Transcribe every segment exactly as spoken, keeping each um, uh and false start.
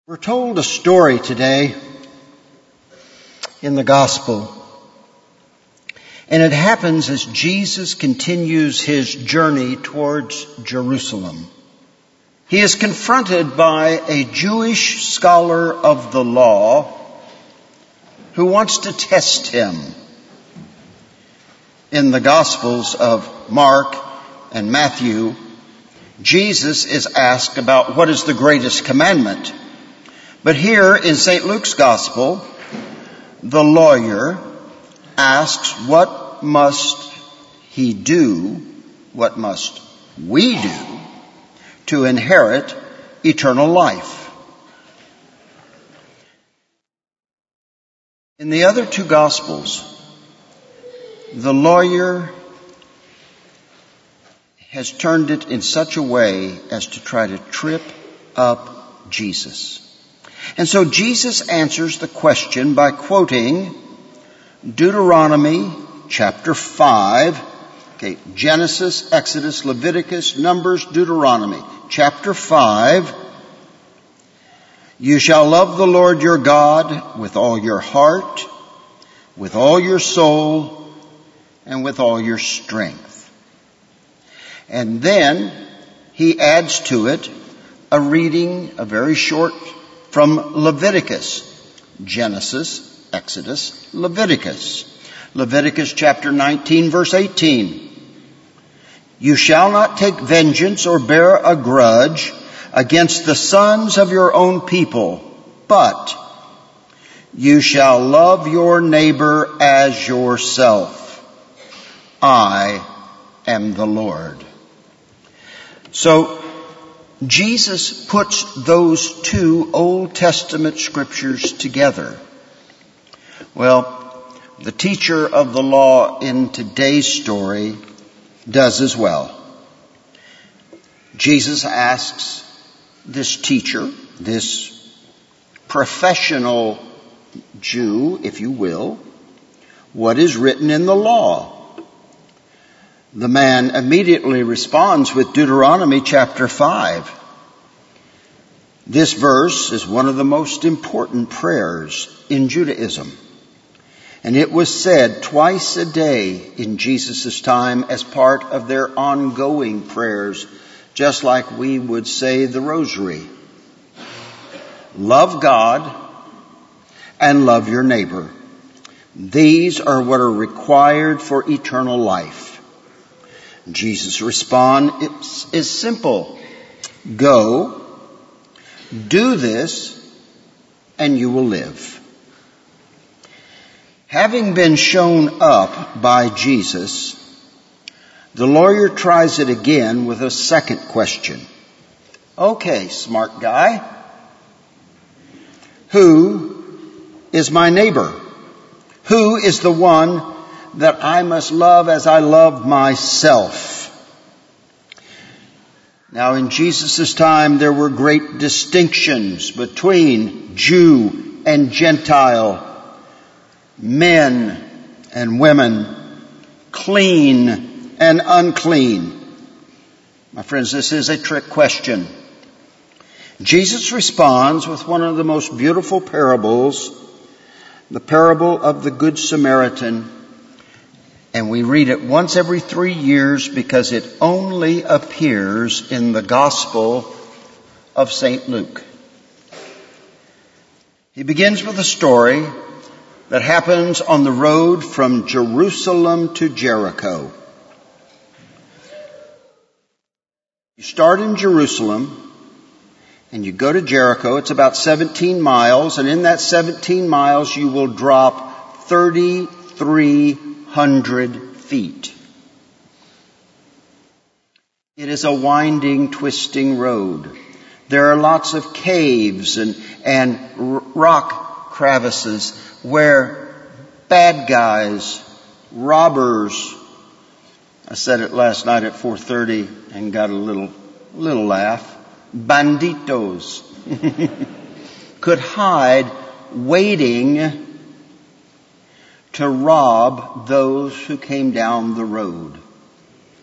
We're told a story today in the gospel, and it happens as Jesus continues his journey towards Jerusalem. He is confronted by a Jewish scholar of the law who wants to test him. In the Gospels of Mark and Matthew, Jesus is asked about what is the greatest commandment. But here in Saint Luke's Gospel, the lawyer asks, what must he do, what must we do to inherit eternal life? In the other two Gospels, the lawyer has turned it in such a way as to try to trip up Jesus. And so Jesus answers the question by quoting Deuteronomy chapter five, okay, Genesis, Exodus, Leviticus, Numbers, Deuteronomy, chapter five. You shall love the Lord your God with all your heart, with all your soul, and with all your strength. And then he adds to it a reading, a very short from Leviticus, Genesis, Exodus, Leviticus. Leviticus chapter nineteen, verse eighteen. You shall not take vengeance or bear a grudge against the sons of your own people, but you shall love your neighbor as yourself. I am the Lord. So, Jesus puts those two Old Testament scriptures together. Well, the teacher of the law in today's story does as well. Jesus asks this teacher, this professional Jew, if you will, what is written in the law? The man immediately responds with Deuteronomy chapter five. This verse is one of the most important prayers in Judaism. And it was said twice a day in Jesus' time as part of their ongoing prayers, just like we would say the rosary. Love God and love your neighbor. These are what are required for eternal life. Jesus' response is simple. Go, do this, and you will live. Having been shown up by Jesus, the lawyer tries it again with a second question. Okay, smart guy. Who is my neighbor? Who is the one that I must love as I love myself? Now, in Jesus' time, there were great distinctions between Jew and Gentile, men and women, clean and unclean. My friends, this is a trick question. Jesus responds with one of the most beautiful parables, the parable of the Good Samaritan. And we read it once every three years because it only appears in the Gospel of Saint Luke. He begins with a story that happens on the road from Jerusalem to Jericho. You start in Jerusalem and you go to Jericho. It's about seventeen miles, and in that seventeen miles you will drop thirty-three hundred feet. It is a winding, twisting road. There are lots of caves and, and rock crevices where bad guys, robbers, I said it last night at four thirty and got a little, little laugh, banditos, could hide waiting to rob those who came down the road.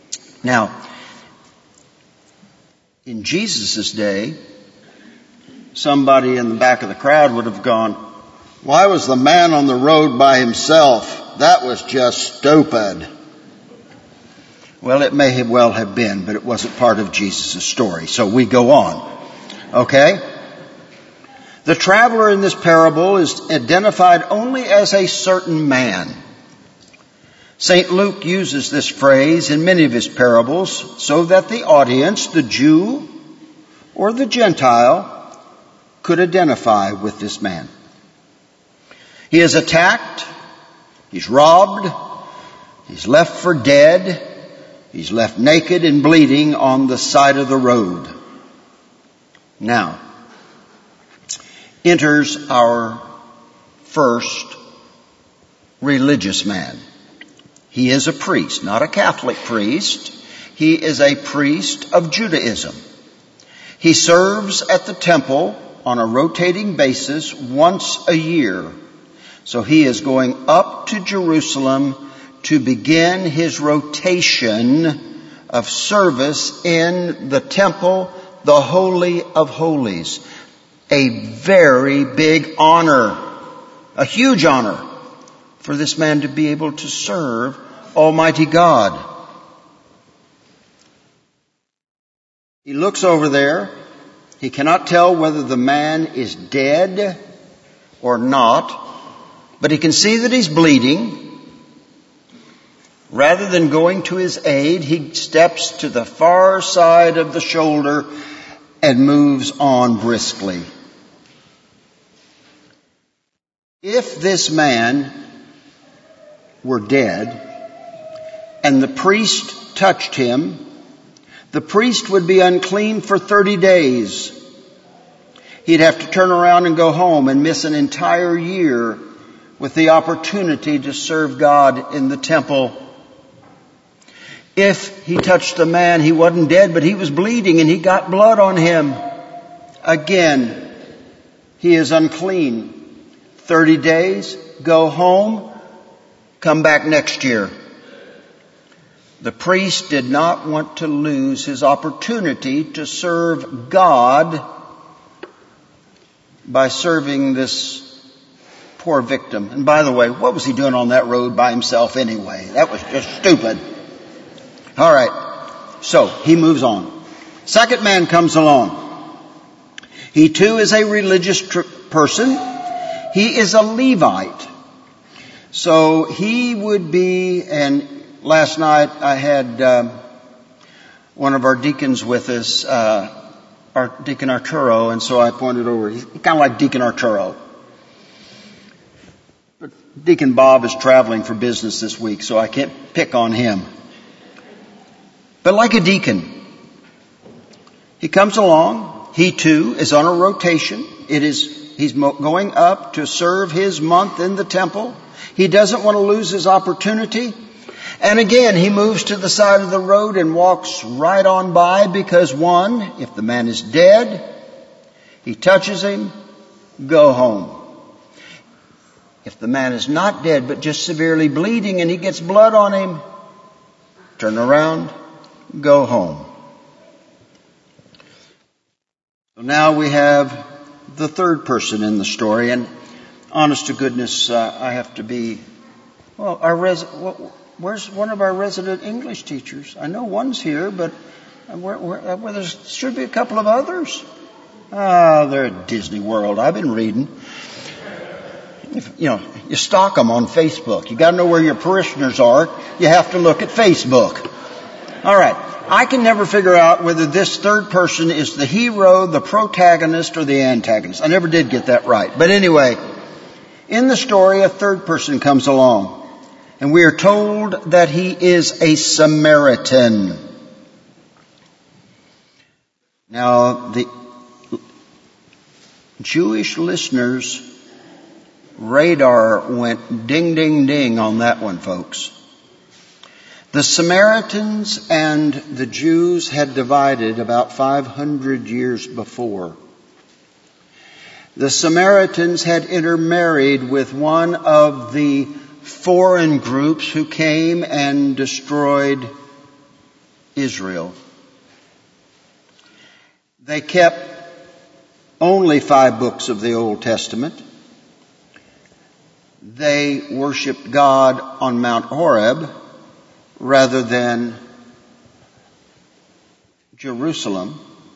Now, in Jesus' day, somebody in the back of the crowd would have gone, "Why was the man on the road by himself? That was just stupid." Well, it may well have been, but it wasn't part of Jesus' story. So we go on. Okay? The traveler in this parable is identified only as a certain man. Saint Luke uses this phrase in many of his parables so that the audience, the Jew or the Gentile, could identify with this man. He is attacked, he's robbed, he's left for dead, he's left naked and bleeding on the side of the road. Now, enters our first religious man. He is a priest, not a Catholic priest. He is a priest of Judaism. He serves at the temple on a rotating basis once a year. So he is going up to Jerusalem to begin his rotation of service in the temple, the Holy of Holies. A very big honor, a huge honor for this man to be able to serve Almighty God. He looks over there. He cannot tell whether the man is dead or not, but he can see that he's bleeding. Rather than going to his aid, he steps to the far side of the shoulder and moves on briskly. If this man were dead and the priest touched him, the priest would be unclean for thirty days. He'd have to turn around and go home and miss an entire year with the opportunity to serve God in the temple. If he touched the man, he wasn't dead, but he was bleeding and he got blood on him. Again, he is unclean. thirty days, go home, come back next year. The priest did not want to lose his opportunity to serve God by serving this poor victim. And by the way, what was he doing on that road by himself anyway? That was just stupid. All right. So he moves on. Second man comes along. He too is a religious tr- person. He is a Levite. So he would be, and last night I had um, one of our deacons with us, uh, our Deacon Arturo, and so I pointed over. He's kind of like Deacon Arturo. But Deacon Bob is traveling for business this week, so I can't pick on him. But like a deacon, he comes along. He too is on a rotation. It is He's going up to serve his month in the temple. He doesn't want to lose his opportunity. And again, he moves to the side of the road and walks right on by because, one, if the man is dead, he touches him, go home. If the man is not dead but just severely bleeding and he gets blood on him, turn around, go home. So now we have the third person in the story, and honest to goodness, uh, I have to be, well, our res- where's one of our resident English teachers? I know one's here, but where, where, where there should be a couple of others. Ah, they're at Disney World. I've been reading. If, you know, you stalk them on Facebook. You got to know where your parishioners are. You have to look at Facebook. All right. I can never figure out whether this third person is the hero, the protagonist, or the antagonist. I never did get that right. But anyway, in the story, a third person comes along. And we are told that he is a Samaritan. Now, the Jewish listeners' radar went ding, ding, ding on that one, folks. The Samaritans and the Jews had divided about five hundred years before. The Samaritans had intermarried with one of the foreign groups who came and destroyed Israel. They kept only five books of the Old Testament. They worshiped God on Mount Horeb rather than Jerusalem.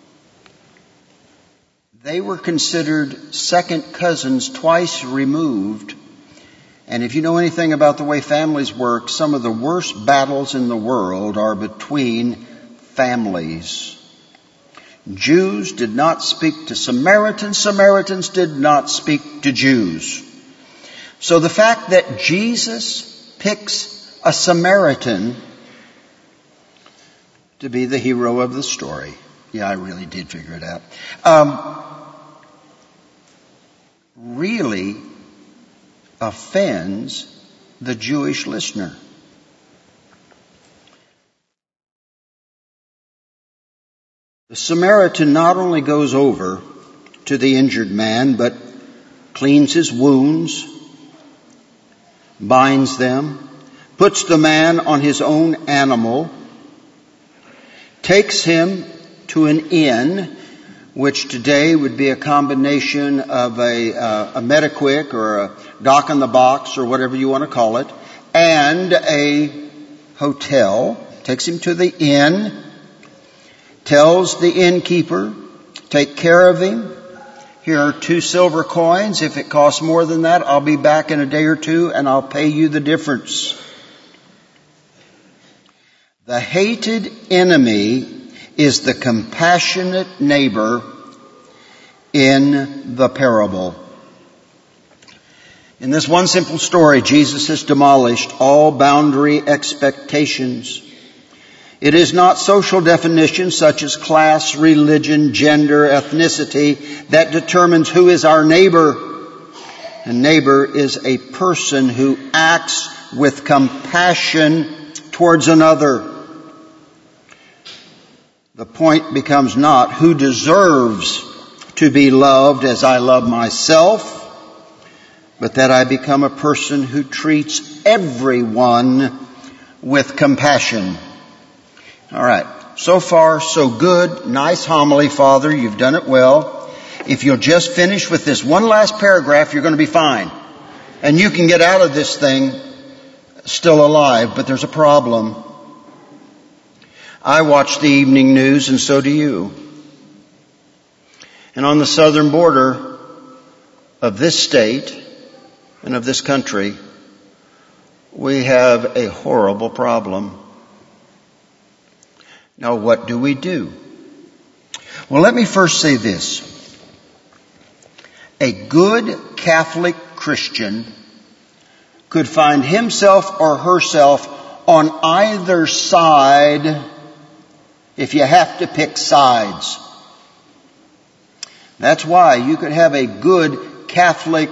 They were considered second cousins twice removed. And if you know anything about the way families work, some of the worst battles in the world are between families. Jews did not speak to Samaritans. Samaritans did not speak to Jews. So the fact that Jesus picks a Samaritan to be the hero of the story. Yeah, I really did figure it out. Um, really offends the Jewish listener. The Samaritan not only goes over to the injured man, but cleans his wounds, binds them, puts the man on his own animal, takes him to an inn, which today would be a combination of a, uh, a Mediquick or a Dock in the Box or whatever you want to call it, and a hotel. Takes him to the inn, tells the innkeeper, take care of him. Here are two silver coins. If it costs more than that, I'll be back in a day or two and I'll pay you the difference. The hated enemy is the compassionate neighbor in the parable. In this one simple story, Jesus has demolished all boundary expectations. It is not social definitions such as class, religion, gender, ethnicity that determines who is our neighbor. A neighbor is a person who acts with compassion towards another. The point becomes not who deserves to be loved as I love myself, but that I become a person who treats everyone with compassion. All right. So far, so good. Nice homily, Father. You've done it well. If you'll just finish with this one last paragraph, you're going to be fine. And you can get out of this thing still alive, but there's a problem. I watch the evening news, and so do you. And on the southern border of this state and of this country, we have a horrible problem. Now, what do we do? Well, let me first say this. A good Catholic Christian could find himself or herself on either side if you have to pick sides. That's why you could have a good Catholic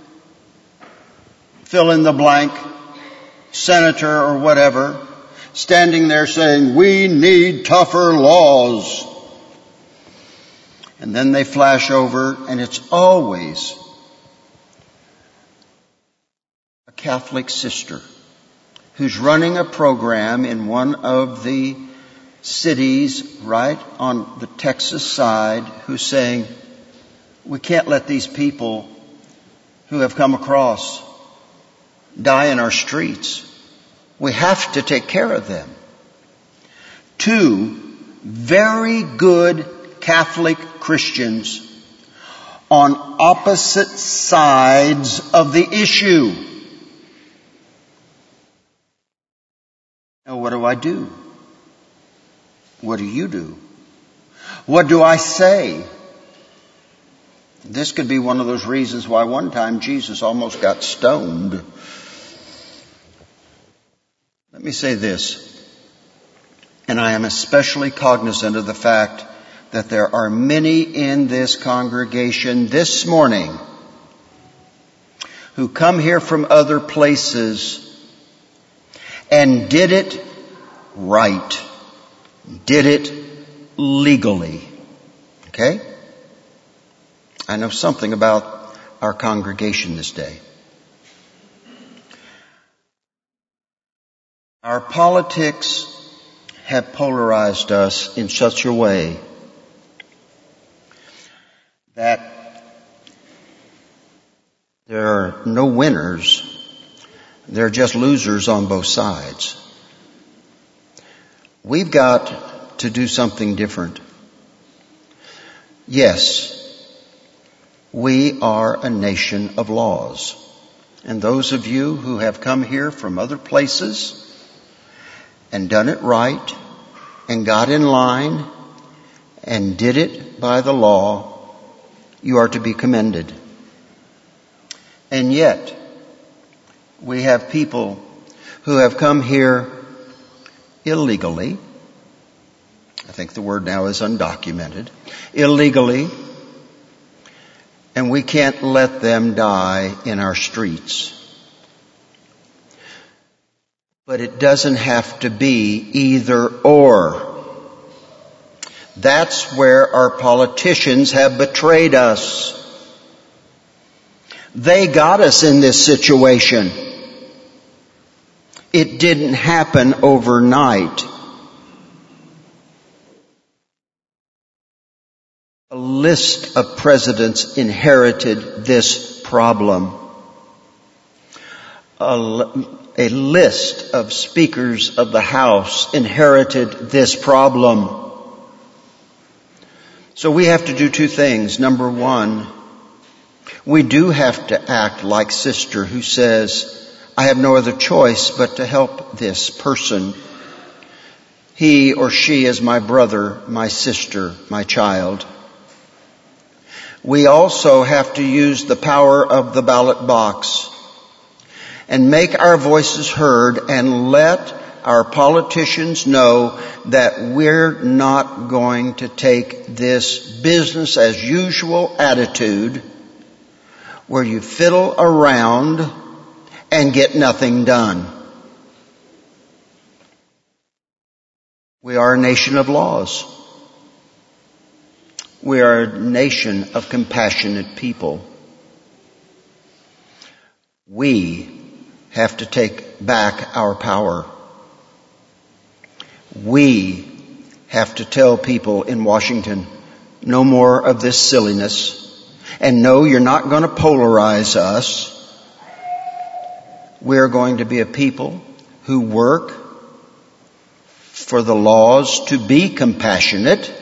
fill in the blank senator or whatever standing there saying, we need tougher laws. And then they flash over, and it's always a Catholic sister who's running a program in one of the cities right on the Texas side who's saying, we can't let these people who have come across die in our streets. We have to take care of them. Two very good Catholic Christians on opposite sides of the issue. Now, what do I do? What do you do? What do I say? This could be one of those reasons why one time Jesus almost got stoned. Let me say this, and I am especially cognizant of the fact that there are many in this congregation this morning who come here from other places and did it right, did it legally. Okay? I know something about our congregation this day. Our politics have polarized us in such a way that there are no winners. There are just losers on both sides. We've got to do something different. Yes, we are a nation of laws. And those of you who have come here from other places and done it right and got in line and did it by the law, you are to be commended. And yet, we have people who have come here illegally. I think the word now is undocumented. Illegally. And we can't let them die in our streets. But it doesn't have to be either or. That's where our politicians have betrayed us. They got us in this situation. It didn't happen overnight. A list of presidents inherited this problem. A, a list of speakers of the House inherited this problem. So we have to do two things. Number one, we do have to act like Sister who says, I have no other choice but to help this person. He or she is my brother, my sister, my child. We also have to use the power of the ballot box and make our voices heard and let our politicians know that we're not going to take this business as usual attitude where you fiddle around and get nothing done. We are a nation of laws. We are a nation of compassionate people. We have to take back our power. We have to tell people in Washington, no more of this silliness. And no, you're not going to polarize us. We're going to be a people who work for the laws to be compassionate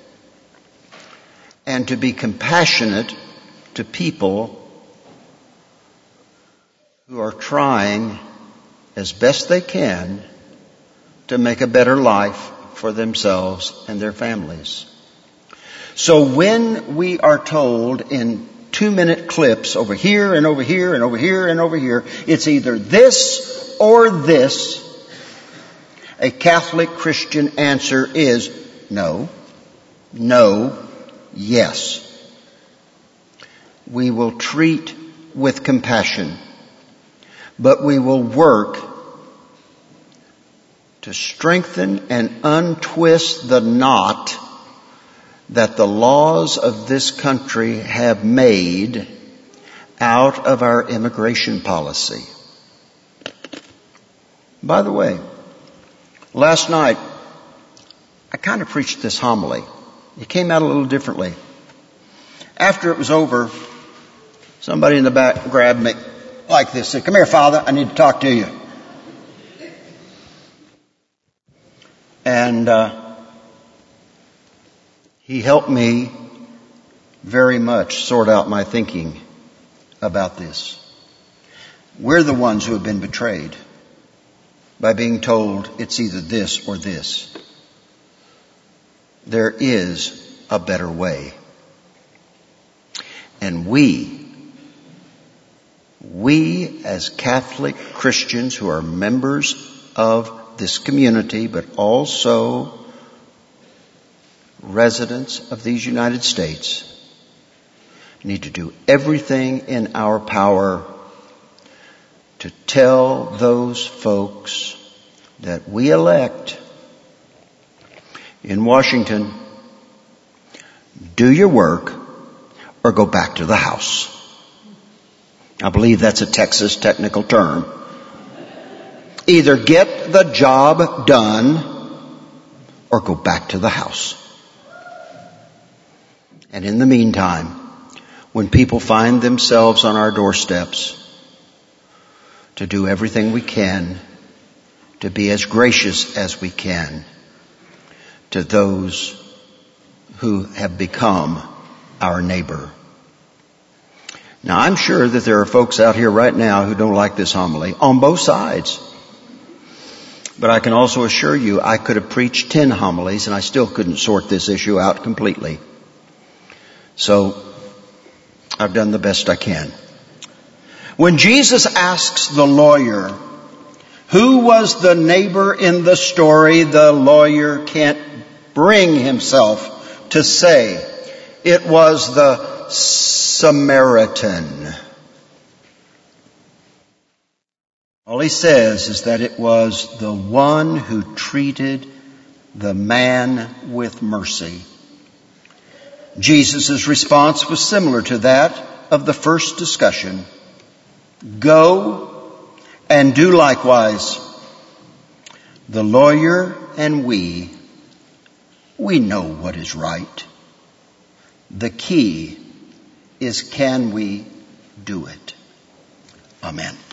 and to be compassionate to people who are trying as best they can to make a better life for themselves and their families. So when we are told in two-minute clips over here and over here and over here and over here, it's either this or this, a Catholic Christian answer is no, no, yes. We will treat with compassion, but we will work to strengthen and untwist the knot that the laws of this country have made out of our immigration policy. By the way, last night I kind of preached this homily. It came out a little differently. After it was over, somebody in the back grabbed me like this, said, "Come here, Father, I need to talk to you." And uh, he helped me very much sort out my thinking about this. We're the ones who have been betrayed by being told it's either this or this. There is a better way. And we, we as Catholic Christians who are members of this community, but also residents of these United States, need to do everything in our power to tell those folks that we elect in Washington, do your work or go back to the house. I believe that's a Texas technical term. Either get the job done or go back to the house. And in the meantime, when people find themselves on our doorsteps, to do everything we can to be as gracious as we can to those who have become our neighbor. Now, I'm sure that there are folks out here right now who don't like this homily on both sides. But I can also assure you I could have preached ten homilies and I still couldn't sort this issue out completely. So I've done the best I can. When Jesus asks the lawyer, who was the neighbor in the story, the lawyer can't bring himself to say it was the Samaritan. All he says is that it was the one who treated the man with mercy. Jesus' response was similar to that of the first discussion. Go and do likewise. The lawyer and we, we know what is right. The key is, can we do it? Amen.